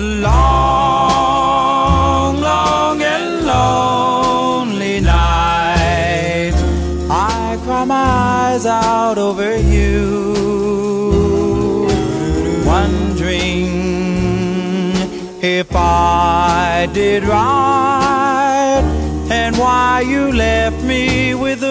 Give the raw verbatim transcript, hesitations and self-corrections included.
long, long and lonely nights, I cry my eyes out over you, wondering if I did right and why you left me with